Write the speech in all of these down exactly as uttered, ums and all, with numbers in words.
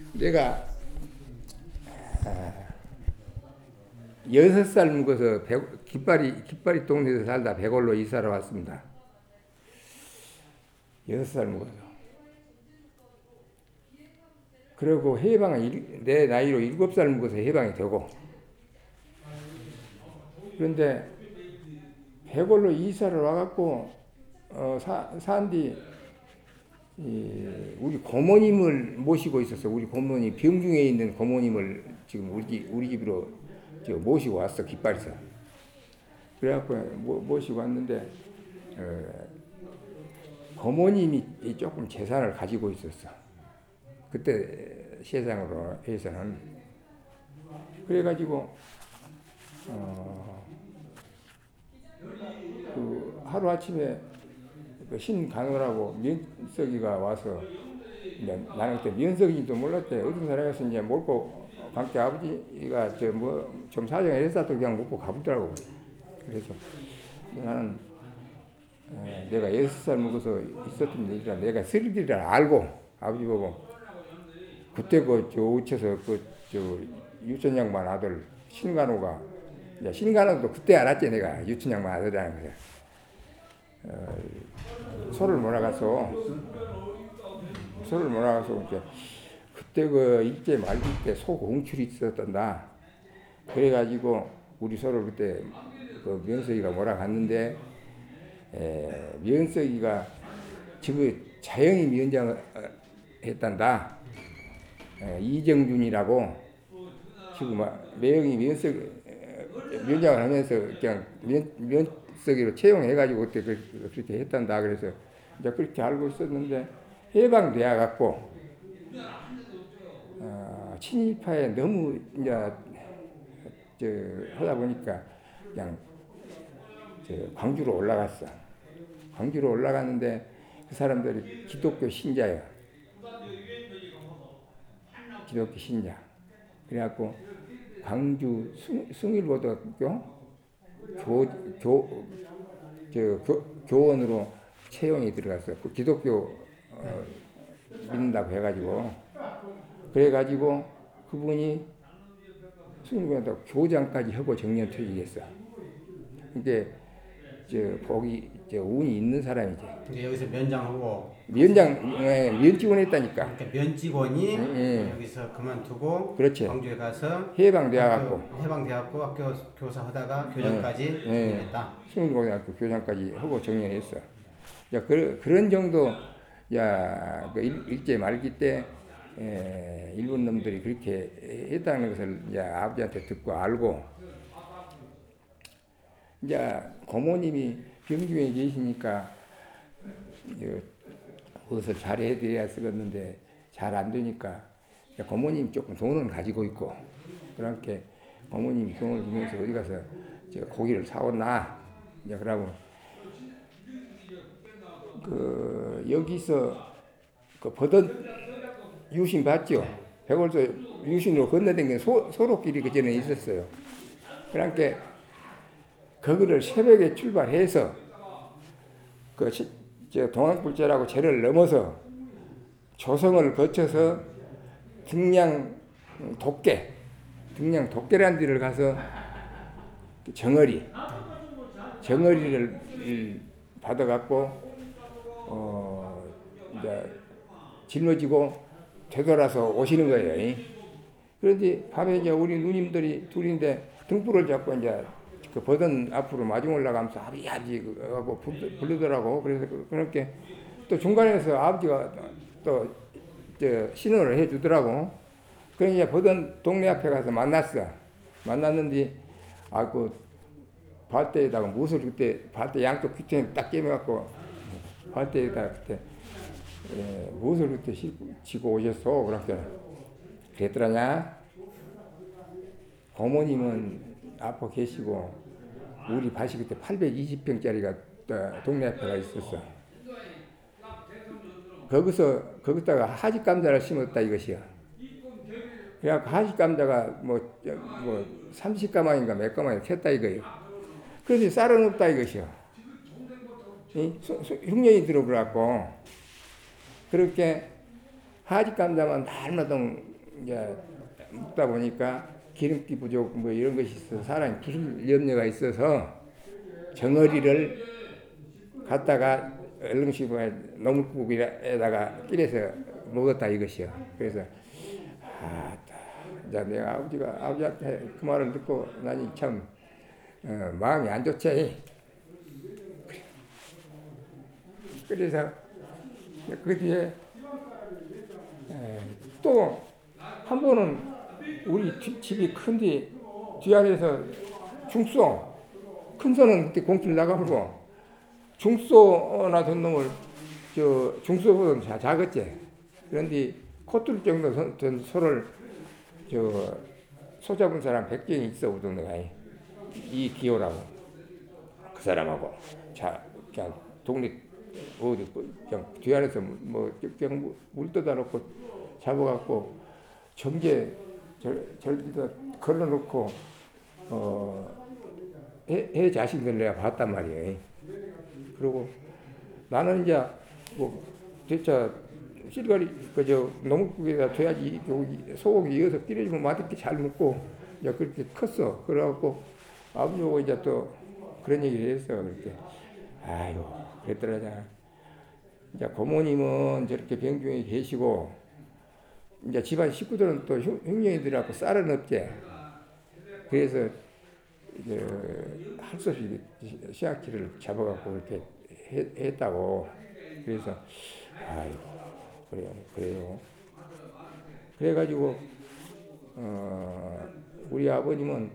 내가 아, 여섯 살 먹어서 배, 깃발이 깃발이 동네에서 살다 백월로 이사를 왔습니다. 여섯 살 먹어서. 그리고 해방은 내 나이로 일곱 살 먹어서 해방이 되고. 그런데 백월로 이사를 와갖고 어, 산뒤 우리 고모님을 모시고 있었어. 우리 고모님 병중에 있는 고모님을 지금 우리 우리 집으로 모시고 왔어. 깃발에서. 그래갖고 모, 모시고 왔는데 어, 고모님이 조금 재산을 가지고 있었어. 그때 세상으로 해서는. 그래가지고 어, 그 하루 아침에 그 신간호라고 면석이가 와서 나는 그때 면석인지도 몰랐대. 어떤 사람에서 이제 몰고 강태 아버지가 저 뭐 좀 사정을 했어 또 그냥 먹고 가보더라고. 그래서 나는 어, 내가 여섯 살 먹어서 있었던 일이라 내가 슬기를 알고 아버지 보고 그때 그저 우체서 그저 유천양반 아들 신간호가 이제 신간호도 그때 알았지 내가 유천양반 아들이라는 거야. 어, 소를 몰아가서 소를 몰아가서 이제 그때 그 일제 말기 때 소 공출이 있었단다. 그래가지고 우리 소를 그때 그 면석이가 몰아갔는데 에, 면석이가 지금 자영이 면장을 했단다. 에, 이정준이라고 지금 매형이 면석 면장을 하면서 그냥 면, 면석이로 채용해가지고 그때 그렇게 했단다. 그래서 이제 그렇게 알고 있었는데 해방돼야 갖고 어, 친일파에 너무 이제 저 하다 보니까 그냥 저 광주로 올라갔어. 광주로 올라갔는데 그 사람들이 기독교 신자야. 기독교 신자. 그래갖고 광주 숭일고등학교 교, 교, 저, 교, 교원으로 채용이 들어갔어. 그 기독교 어, 믿는다고 해가지고. 그래가지고 그분이 숭일고등학교 교장까지 하고 정년퇴직했어. 이게 저 복이 저 운이 있는 사람이지. 근데 여기서 면장하고 면장 예, 면직원했다니까. 그러니까 면직원이 예. 여기서 그만두고 그렇지. 광주에 가서 해방돼갖고 해방돼갖고 학교 교사 하다가 교장까지 정년했다. 예. 숭일고등학교 교장까지 하고 정년했어. 야, 그, 그런 정도 야, 그 일, 일제 말기 때 에, 일본 놈들이 그렇게 했다는 것을 이제 아버지한테 듣고 알고 이제 고모님이 병중에 계시니까 그것을 잘 해드려야 쓰겠는데 잘 안 되니까 고모님이 조금 돈은 가지고 있고 그렇게 고모님이 돈을 주면서 어디 가서 저 고기를 사왔나 이제 그러고 그 여기서 그 버던 유신 봤죠? 백월도 유신으로 건너댕긴 소, 소로길이 그 전에 있었어요. 그러니까 거기를 새벽에 출발해서 그 저 동학불제라고 제를 넘어서 조성을 거쳐서 등량 독계, 등량 독계라는 데를 가서 정어리, 정어리를 받아갖고 어 이제 짊어지고 되돌아서 오시는 거예요. 그런데 밤에 이제 우리 누님들이 둘인데 등불을 잡고 이제 그 버던 앞으로 마중 올라가면서 아버지 아버지 하고 부르더라고. 그래서 그렇게 또 중간에서 아버지가 또 저 신호를 해주더라고. 그러니까 버던 동네 앞에 가서 만났어. 만났는데 아그 발대에다가 무엇을 그때 발대 양쪽 귀퉁이 딱 깨매갖고 발대에다가 그때 예, 무엇을 그때 지고 오셨어? 그렇게 그랬더라냐? 고모님은 앞에 계시고 우리 밭이 그때 팔백이십 평짜리가 동네 앞에가 있었어. 거기서 거기다가 하지 감자를 심었다 이것이야. 그래갖고 하지 감자가 뭐 뭐 삼십 가마인가 몇 가마인가 캤다 이거예요. 그런데 쌀은 없다 이것이야. 흉년이 들어버렸고 그렇게 하지 감자만 날마다 이제 먹다 보니까 기름기 부족 뭐 이런 것이 있어서 사람이 부술 염려가 있어서 정어리를 갖다가 얼렁식으로 너물국에다가 끼려서 먹었다 이것이요. 그래서 아, 이제 내가 아버지가 아버지한테 그 말을 듣고 나니 참 어, 마음이 안 좋지. 그래서 그 뒤에 또 한 번은 우리 집이 큰데 뒤안에서 중소 큰 소는 그때 공길 나가고 중소나 된 놈을 저 중소보다 작았지. 그런데 코뚫 정도 된 소를 저 소 잡은 사람 백 명이 있어 보던 내가 이 기호라고 그 사람하고 자 그냥 독립 어디 그냥 뒤안에서 뭐 그냥 물 떠다 놓고 잡아갖고 정제 절절도 걸러놓고 어 해, 해 자신들 내가 봤단 말이에요. 그리고 나는 이제 뭐 대차 실거리 그저 농국에다 둬야지 소고기 이어서 끼려주면 맛있게 잘 먹고 이제 그렇게 컸어. 그래갖고 아버지하고 이제 또 그런 얘기를 했어. 그렇게 아유 그랬더라냐. 이제 고모님은 저렇게 병중에 계시고 이제 집안 식구들은 또 흉년이들하고 쌀은 없지. 그래서 할 수 없이 시아키를 잡아갖고 그렇게 했, 했다고. 그래서 아유 그래요 그래요. 그래가지고 어, 우리 아버님은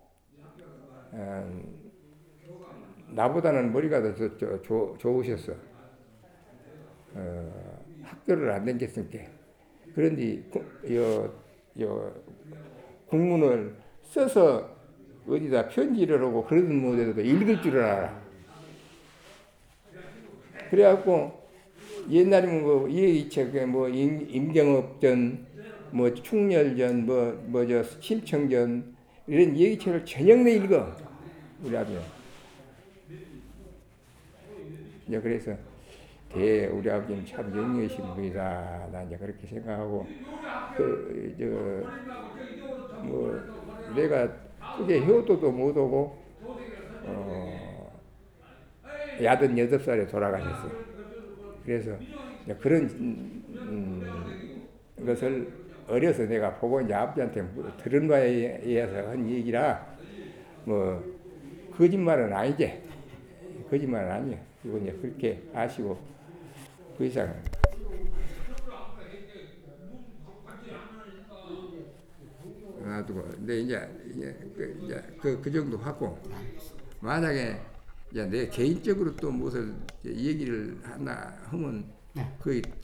어, 나보다는 머리가 더 저, 저, 조, 좋으셨어. 어, 학교를 안 다녔으니까. 그런데 요, 요 국문을 써서 어디다 편지를 하고 그러든 못해도 읽을 줄 알아. 그래갖고 옛날이면 그 예의책 뭐 임경업전, 뭐 충렬전, 뭐 뭐 저 심청전 이런 예의책을 저녁 내 읽어 우리 아버지. 이제 그래서 대 우리 아버지는 참 영리하신 분이다. 나 이제 그렇게 생각하고 그 저 뭐 내가 그게 효도도 못 오고 어, 야든 여덟 살에 돌아가셨어요. 그래서 그런 음, 것을 어려서 내가 보고 이제 아버지한테 들은 바에 의해서 한 얘기라 뭐 거짓말은 아니지. 거짓말은 아니에요. 이거 이제 그렇게 아시고 그 이상 놔두고 근데 이제 그, 이제 그, 그 정도 하고 만약에 이제 내 개인적으로 또 무엇을 얘기를 하나 하면 거의